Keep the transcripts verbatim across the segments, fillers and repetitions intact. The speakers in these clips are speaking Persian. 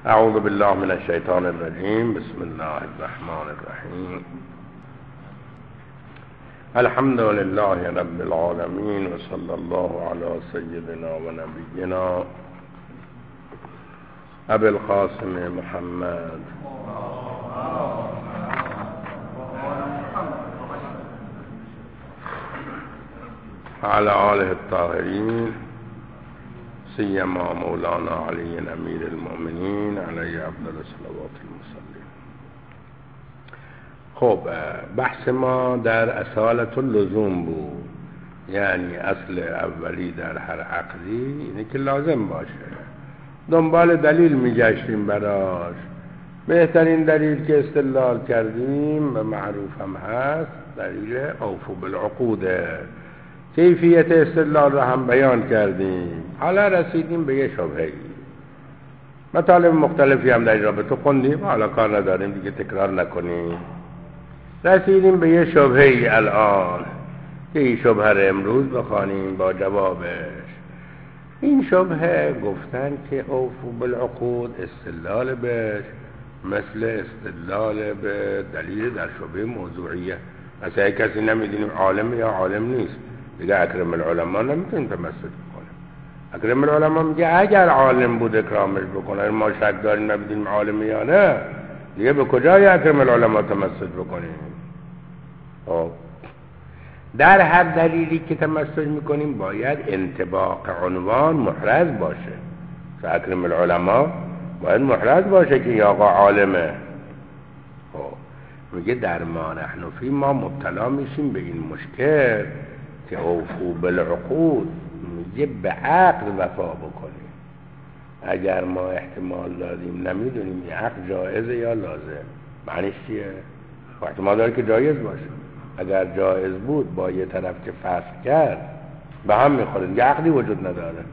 اعوذ بالله من الشیطان الرجیم. بسم الله الرحمن الرحیم. الحمد لله رب العالمین و صلی الله علی سیدنا و نبینا ابی القاسم محمد وعلى آله الطاهرین سیما مولانا علی امیر المؤمنین علیه افضل صلوات المصلین. خب بحث ما در اصالت اللزوم بود، یعنی اصل اولی در هر عقدی اینه که لازم باشه. دنبال دلیل میگشتیم براش. بهترین دلیل که استدلال کردیم و معروف هم هست دلیل اوفوا بالعقوده. کیفیت استدلال رو هم بیان کردیم. حالا رسیدیم به یه شبهه‌ای. مطالب مختلفی هم در این رابطه خوندیم، حالا کار نداریم دیگه تکرار نکنیم. رسیدیم به یه شبهه‌ای الان که این شبهه رو امروز بخوانیم با جوابش. این شبهه گفتن که اوفوا بالعقود استدلال بهش مثل استدلال به دلیل در شبهه موضوعیه. مثلا کسی نمیدونیم عالم یا عالم نیست، دیگه اکرم العلماء نمیتونیم تمسک بکنیم. اکرم العلماء میگه اگر عالم بود اکرامش بکنه، ما شک داریم نمیدونیم عالم یا نه، دیگه به کجای اکرم العلماء تمسک بکنیم؟ خب در هر دلیلی که تمسک میکنیم باید انطباق عنوان محرز باشه. اکرم العلماء باید محرز باشه که یا آقا عالمه. خب میگه در ما نحن فی ما مبتلا میشیم به این مشکل که اوفوا بالعقود، میگه به عقد وفا بکنیم. اگر ما احتمال داریم نمیدونیم این عقد جایزه یا لازم، معنیش چیه؟ احتمال داره که جایز باشه. اگر جایز بود با یه طرف که فسخ کرد به هم میخوره، دیگه عقدی وجود نداره.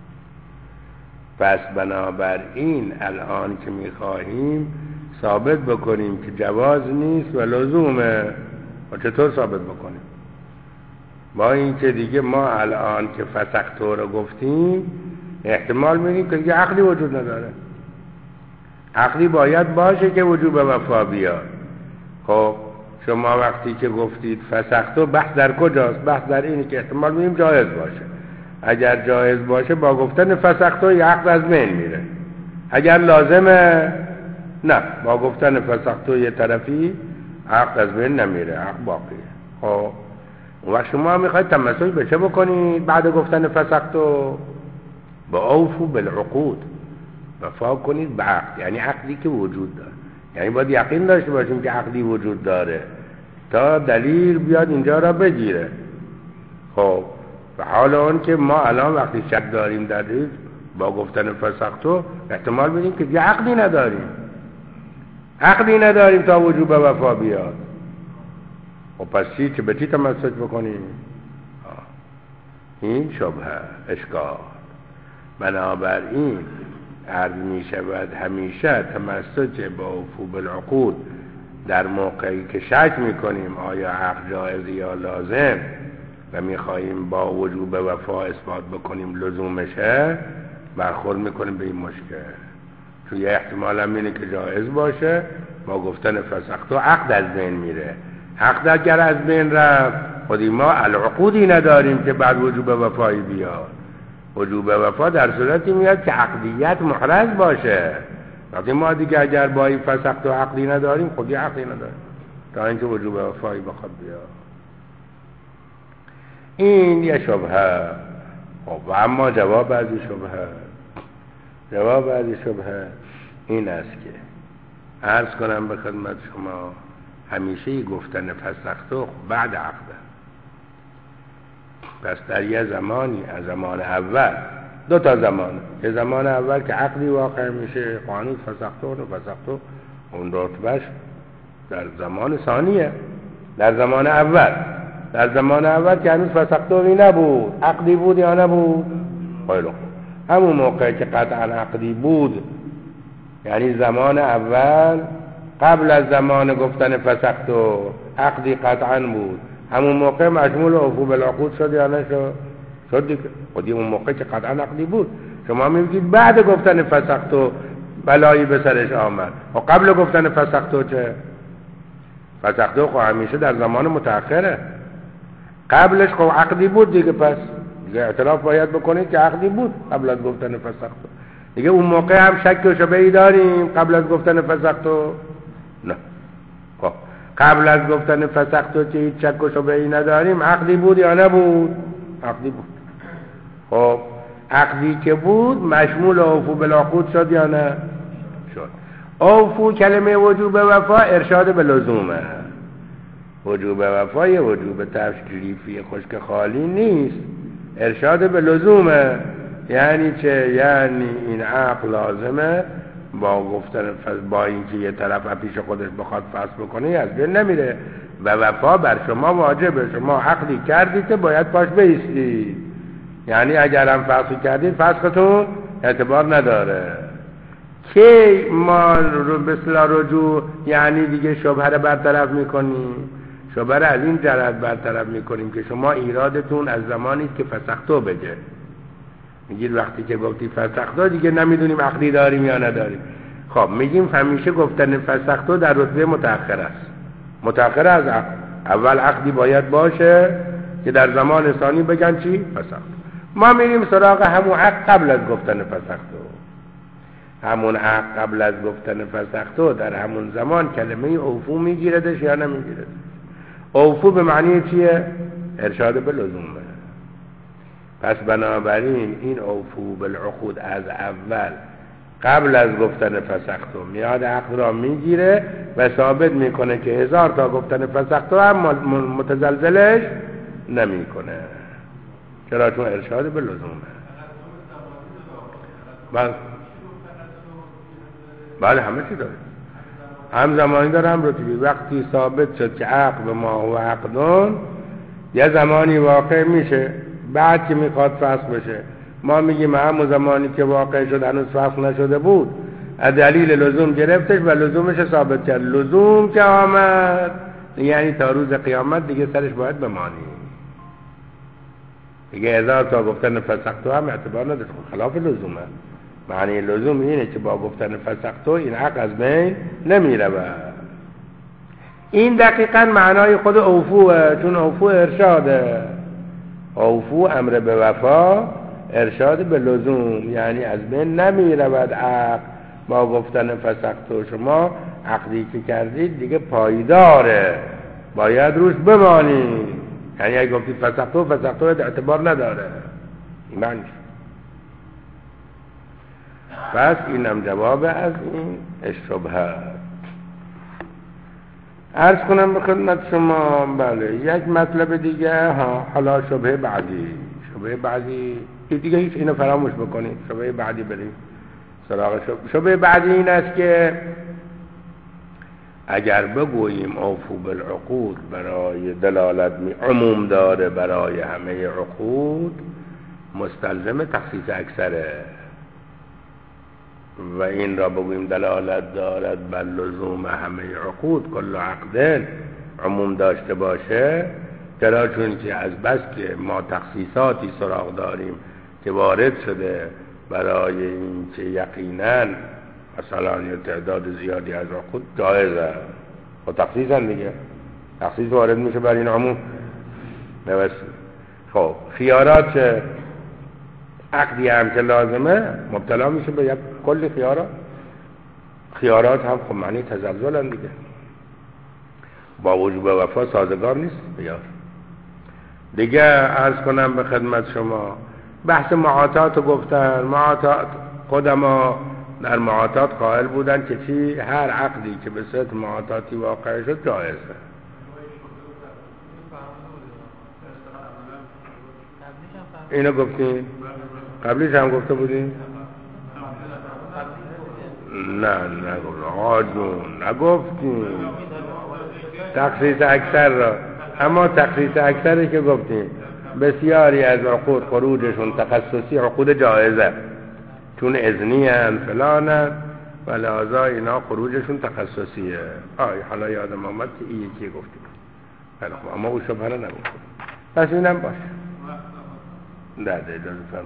پس بنابراین الان که میخواهیم ثابت بکنیم که جواز نیست و لزومه، و چطور ثابت بکنیم؟ با این که دیگه ما الان که فسختو رو گفتیم احتمال میدیم که دیگه عقلی وجود نداره. عقلی باید باشه که وجوب وفا بیاد. خب شما وقتی که گفتید فسختو، بحث در کجاست؟ بحث در اینه که احتمال میدیم جایز باشه. اگر جایز باشه با گفتن فسختو یه عقد از بین میره. اگر لازمه نه، با گفتن فسختو یه طرفی عقد از بین نمیره، عقد باقیه. خب و شما میخواید تمسک به چه بکنید بعد گفتن فسختو؟ با اوفوا بالعقود، وفا کنید به عقد، یعنی عقدی که وجود داره. یعنی باید یقین داشته باشیم که عقدی وجود داره تا دلیل بیاد اینجا را بگیره. خب و حال اون که ما الان وقتی شک داریم در دلیل با گفتن فسختو احتمال میدیم که یه عقدی نداریم، عقدی نداریم تا وجوب وفا بیاد. و پس چی که به چی تمسک بکنیم؟ این شبهه اشکال. بنابراین عرض می شود همیشه تمسک با اوفوا بالعقود در موقعی که شک می کنیم آیا عقد جایز یا لازم و می خواهیم با وجوب وفا اثبات بکنیم لزومشه، برخورد می کنیم به این مشکل. چون یه احتمال هم اینه که جایز باشه، با گفتن فسختو عقد از بین میره. عقد اگر از بین رفت خودی ما العقودی نداریم که بعد وجوب وفایی بیاد. وجوب وفا در صورتی میاد که عقدیت محرز باشه. وقتی ما دیگه اگر با این فسختو عقدی نداریم خودی عقدی نداریم تا اینکه وجوب وفایی بخواد بیاد. این یه شبهه. خب و اما جواب از این شبهه، جواب از این شبهه این است که عرض کنم به خدمت شما همیشه گفتن فسختو بعد عقده. پس در یه زمانی از زمان اول، دو تا زمان، یه زمان اول که عقدی واقع میشه قانون فسختو و فسختو اون رتبهش در زمان ثانیه. در زمان اول در زمان اول که هنوز فسختوی نبود، عقدی بود یا نبود؟ خیلی خوب. همون موقع که قطعا عقدی بود، یعنی زمان اول قبل از زمان گفتن فسختو عقدی قطعا بود، همون موقع مشمول اوفوا بالعقود شد یا نشد؟ شد دیگه. خودی اون موقع که قطعا عقدی بود. شما میگید بعد گفتن فسختو بلایی به سرش آمد. و قبل گفتن فسختو چه؟ فسختو خب همیشه در زمان متأخره. قبلش خب عقدی بود دیگه، پس دیگه اعتراف باید بکنید که عقدی بود قبل از گفتن فسختو دیگه. اون موقع هم شک و شبهه‌ای داریم قبل از گفتن فسختو؟ نه. خب قبل از گفتن فسختو که هیچ شک و شبهه‌ای نداریم، عقدی بود یا نبود؟ عقدی بود. خب عقدی که بود مشمول اوفو بالعقود شد یا نه؟ شد. اوفو کلمه وجوب وفا ارشاد به لزومه. وجوب وفا یه وجوب تشریفی خشک خالی نیست، ارشاد به لزومه. یعنی چه؟ یعنی این عقل لازمه با گفتن با اینکه یه طرف پیش خودش بخواد فسخ بکنه از بین نمیره و وفا بر شما واجبه. شما عقدی کردید که باید پاش بایستید، یعنی اگر هم فسخ کردید فسختون اعتبار نداره. کی ما رو به اصطلاح رجوع یعنی دیگه شبهه رو برطرف میکنیم؟ شبهه رو از این جهت برطرف میکنیم که شما ایرادتون از زمانی که فسختو بگه. میگید وقتی که گفتی فسختو دیگه نمیدونیم عقدی داریم یا نداریم. خب میگیم همیشه گفتن فسختو در رتبه متأخر است، متأخر از عقد. اول عقدی باید باشه که در زمان ثانی بگن چی؟ فسختو. ما میریم سراغ همون عقد قبل از گفتن فسختو. همون عقد قبل از گفتن فسختو در همون زمان کلمه اوفو میگیردش یا نمیگیردش؟ اوفو به معنی چیه؟ ارشاد به لزومه. پس بنابراین این اوفو بالعقود از اول قبل از گفتن فسختو میاد عقد را میگیره و ثابت میکنه که هزار تا گفتن فسختو هم متزلزلش نمیکنه. چرا؟ چون ارشاد به لزومه. بله بله همه چی داره، هم زمانی داره هم رتبی. وقتی ثابت شد که عقد ما و عقدون یه زمانی واقع میشه، بعد که میخواد فسخ بشه ما میگیم همون زمانی که واقع شد هنوز فسخ نشده بود، از دلیل لزوم گرفتش و لزومش ثابت کرد. لزوم که آمد یعنی تا روز قیامت دیگه سرش باید بمانی دیگه. هزار تا گفتن فسختو هم اعتبار نداره، خلاف لزومه. معنی لزوم اینه که با گفتن فسختو این حق از بین نمیره. این دقیقاً معنای خود اوفوه، چون اوفو ارشاده. اوفو امر به وفا، ارشاد به لزوم، یعنی از بین نمیره بعد عقد با گفتن فسختو. شما عقدی که کردید دیگه پایداره، باید روش بمانید. یعنی اگه گفتید فسختو فسختو اعتبار نداره، این معنیش. پس اینم جواب از این شبهه. عرض کنم به خدمت شما بله یک مطلب دیگه ها. حالا شبهه بعدی، شبهه بعدی دیگه هیچ اینو فراموش بکنید، شبهه بعدی بریم سراغ شبهه. شبهه بعدی این است که اگر بگوییم اوفو بالعقود برای دلالت می عموم داره برای همه عقود، مستلزم تخصیص اکثره و این را بگوییم دلالت دارد بر لزوم همه عقود، کل عقد عموم داشته باشه. چرا؟ چون که از بس که ما تخصیصاتی سراغ داریم که وارد شده برای این که یقینا مثلا یه تعداد زیادی از عقود جایزه و تخصیص هم دیگه تخصیص وارد میشه بر این عموم. نوست خب خیارات چه؟ عقدی هم که لازمه مبتلا میشه به یک کل خیارات. خیارات هم خب معنی تزلزل هم دیگه، با وجوب وفا سازگار نیست بیار دیگه. عرض کنم به خدمت شما بحث معاطات رو گفتن. معاطات قدما در معاطات قائل بودن که چی؟ هر عقدی که به صورت معاطاتی واقع شد جایزه. اینو گفتین؟ قبلیش هم گفته بودین؟ نه نگفتیم آقا جون، نگفتیم تخصیص اکثر را. اما تخصیص اکثری که گفتیم بسیاری از عقود خروجشون تخصصی عقود جایزه، چون اذنی هن فلان هن و لحاظا اینا خروجشون تخصصیه. آی حالا یادم آمد که این یکی گفتیم. خیلی خوب، اما او شبهه نگفتیم. پس اینم باشه. نه ده اجازه فرمایید.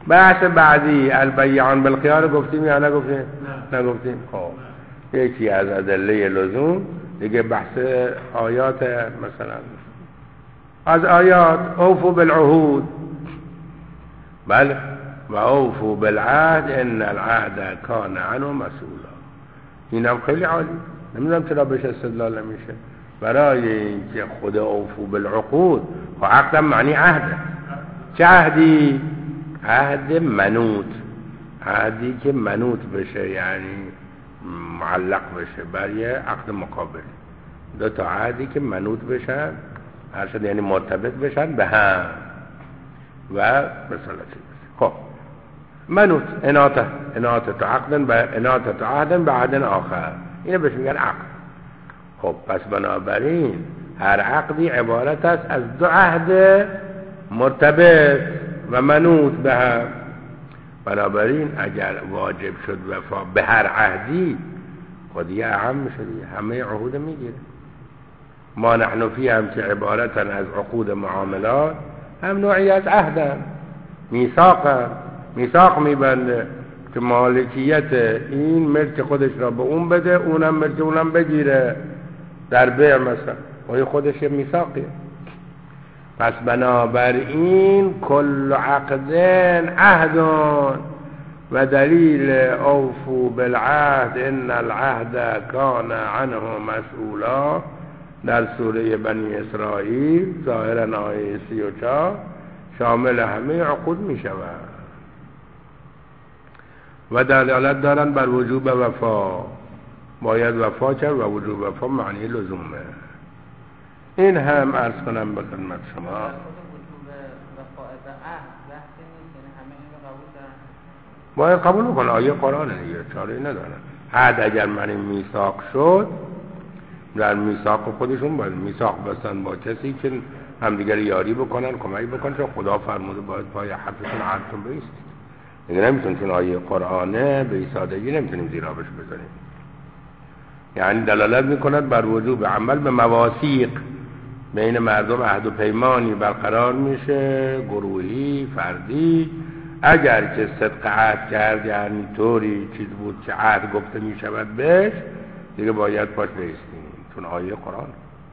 بحث بعدی البیعان بالخیار گفتیم یا نگفتیم؟ نگفتیم. خب یکی از ادله لزوم دیگه بحث آیات، مثلا از آیات اوفوا بالعهود، بله، و اوفوا بالعهد ان العهد کان عنه مسئولا. اینم خیلی عالی، نمیدونم چرا بهش استدلال نمیشه. برای اینکه خود اوفوا بالعقود، خب عقدم معنی عهده. چه عهدی؟ عهد منوط، عهدی که منوط بشه، یعنی معلق بشه بر یه عقد مقابل. دو تا عهدی که منوط بشن، هرشد یعنی مرتبط بشن به هم و مثلا چی بشه. خب منوط اناته اناته عقدن به اناته عهدن به عهدن آخر، اینو بهش میگن عقد. خب پس بنابراین هر عقدی عبارت است از دو عهد مرتبط و منوط به هم. بنابراین اگر واجب شد وفا به هر عهدی، خود یه اهم میشه، همه عهود میگیره. ما نحن فی هم که عبارتن از عقود معاملات، هم نوعی از عهدن، میثاقن، میثاق میبنده که مالکیت این ملک خودش را به اون بده، اونم ملک اونم بگیره در بیع مثلا، و خودش یه میثاقیه. پس بنابراین کل عقدن عهدون و دلیل اوفوا بالعهد ان العهد کان عنه مسئولا در سوره بنی اسرائیل ظاهرا آیه سی و چهار شامل همه عقود می شود و دلالت دارن بر وجوب وفا. باید وفا کرد و وجوب وفا معنی لزومه. این هم عرض کنم به خدمت شما. باید قبول بکنه، آیه قرآنه دیگه، چاره ندارن. عهد اگر معنی میثاق شد، در میثاق خودشون باید میثاق بستن با کسی که همدیگر یاری بکنن، کمک بکنن، چون خدا فرموده باید پای حرفشون عهدتون بایستید. دیگه نمیتونیم، چون آیه قرآنه به سادگی نمیتونیم زیرابش بزنیم. یعنی دلالت میکند بر وجوب عمل به مواثیق، بین مردم عهد و پیمانی برقرار میشه، گروهی، فردی. اگر که صدق عهد کرد، یعنی طوری چیز بود که عهد گفته میشود بهش، دیگه باید پاش بیستیم، چون آیه قرآن.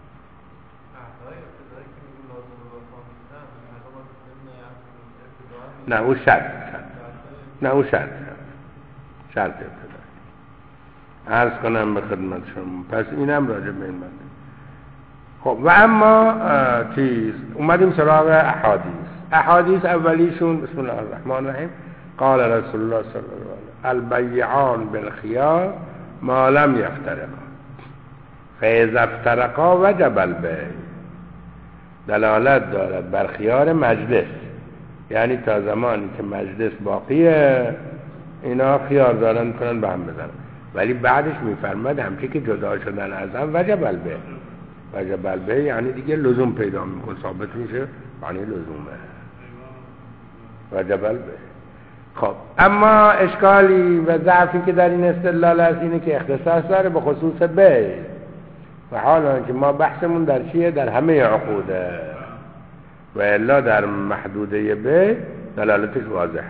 نه او شرط نه او شرط شرط ابتدا. عرض کنم به خدمت شما. پس اینم راجع به این بنده. خب و اما چیز اومدیم سراغ احادیث. احادیث اولیشون بسم الله الرحمن الرحیم قال رسول الله صلی الله علیه و البیعان بالخیار ما لم یفترقا فاذا افترقا وجب البیع. دلالت دارد بر خیار مجلس، یعنی تا زمانی که مجلس باقیه اینا خیار دارن کنن به هم بزنن، ولی بعدش میفرماد همچه که جدا شدن از هم وجب البیع. وجب البیع یعنی دیگه لزوم پیدا میکنه، ثابت میشه، معنی لزومه وجب البیع. خب اما اشکالی و ضعفی که در این استدلال هست اینه که اختصاص داره به خصوص بیع، و حالا که ما بحثمون در چیه؟ در همه عقوده، و الا در محدوده بیع دلالتش واضحه.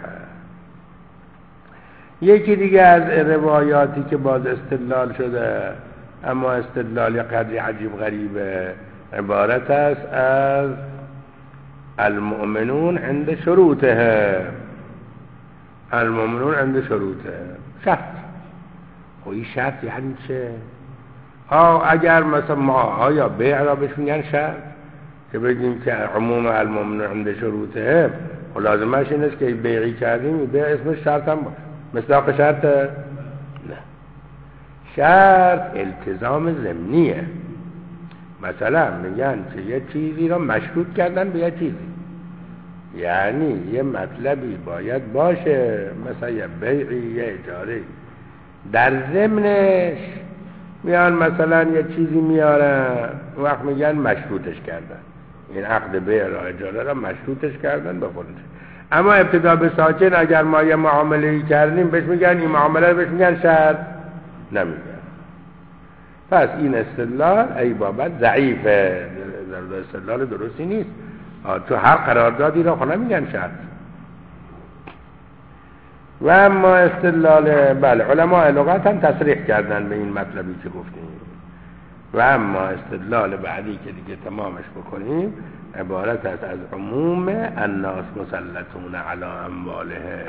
یکی دیگه از روایاتی که باز استدلال شده، اما استدلال یا قدری عجیب غریبه، عبارت است از المؤمنون عند شروطه. المؤمنون عند شروطه شرط. خب این شرط یعنی چه؟ ها اگر مثلا ما آیا بیع را بهش میگن شرط، که بگیم که عموم المؤمنون عند شروطه، خب لازمش این است که بیعی کردیم بیع اسمش شرط هم باشه. مصداق شرط نه، شرط التزام ضمنیه. مثلا میگن که یه چیزی را مشروط کردن به یه چیزی، یعنی یه مطلبی باید باشه، مثلا یه بیعی یه اجاره، در ضمنش میان مثلا یه چیزی میارن وقت میگن مشروطش کردن، این عقد بیع را اجاره را مشروطش کردن به خودش. اما ابتدا به ساکن اگر ما یه معامله کردیم بهش میگن این معامله بهش میگن شرط نمیگن. پس این استدلال ای بابت ضعیفه، استدلال درستی نیست. تو هر قراردادی را خب نمیگن شرط، و اما استدلال بله علماء لغت هم تصریح کردن به این مطلبی که گفتیم. و اما استدلال بعدی که دیگه تمامش بکنیم عبارت است از عموم الناس مسلطون علی امواله.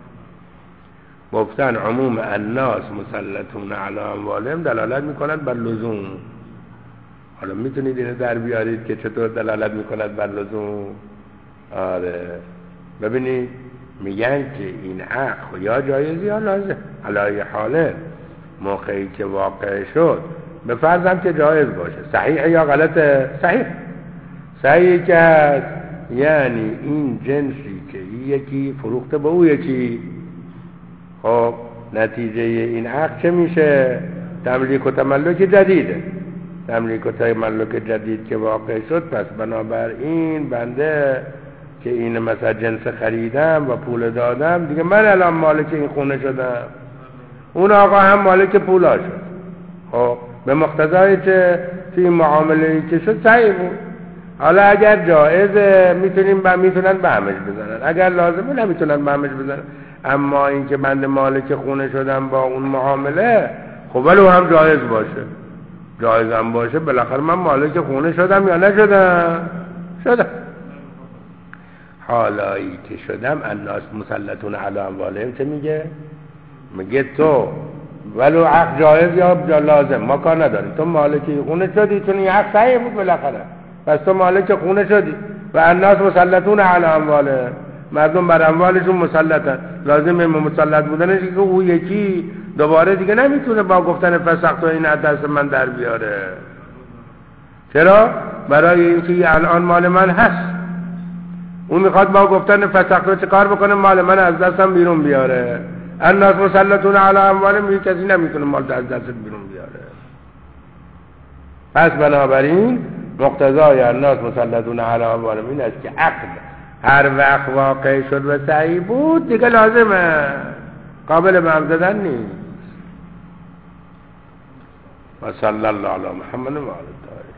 گفتن عموم الناس مسلطون علی اموالهم دلالت میکنند بر لزوم. حالا میتونید اینو در بیارید که چطور دلالت میکند بر لزوم؟ آره ببینید میگن که این حق یا جایز یا لازم علای حاله موقعی که واقع شد به فرضم که جایز باشه صحیح یا غلطه؟ صحیح صحیح که یعنی این جنسی که یکی فروخته به او یکی، خب نتیجه این عقد چه میشه؟ تملیک و تملک جدیده. تملیک و تملک جدید که واقع شد پس بنابراین بنده که این مثلا جنس خریدم و پول دادم دیگه من الان مالک این خونه شدم، اون آقا هم مالک پولا شد. خب به مقتضای که توی معامله که شد صحیح بود. حالا اگر جایزه میتونیم با میتونن به همش بزنن، اگر لازمه نمیتونن به همش بزنن. اما اینکه بنده مالک خونه شدم با اون معامله خب ولو هم جایز باشه، جایز هم باشه بالاخره من مالک خونه شدم یا نشدم؟ شدم. حالایی که شدم الناس مسلطون علی اموالهم چه میگه؟ میگه تو ولو حق جایز یا لازم ما کار نداریم، تو مالک خونه شدی چون این حق صحیح بود بالاخره، پس تو مالک خونه شدی. و الناس مسلطون علی اموالهم، مردم بر اموالشون مسلطن. لازمه مسلط بودنش که او یکی دوباره دیگه نمیتونه با گفتن فسخت و این دست من در بیاره. چرا؟ برای اینکه الان مال من هست، اون میخواد با گفتن فسخت و چه کار بکنه؟ مال من از دستم بیرون بیاره. الناس مسلطون علی اموالهم، کسی نمیتونه مال از دست بیرون بیاره. پس بنابراین مقتضای الناس مسلطون علی اموالهم این است که عقد هر وقت واقع شد و صحیح بود دیگه لازمه، قابل به هم زدن نیست. و صلی الله علی محمد و آله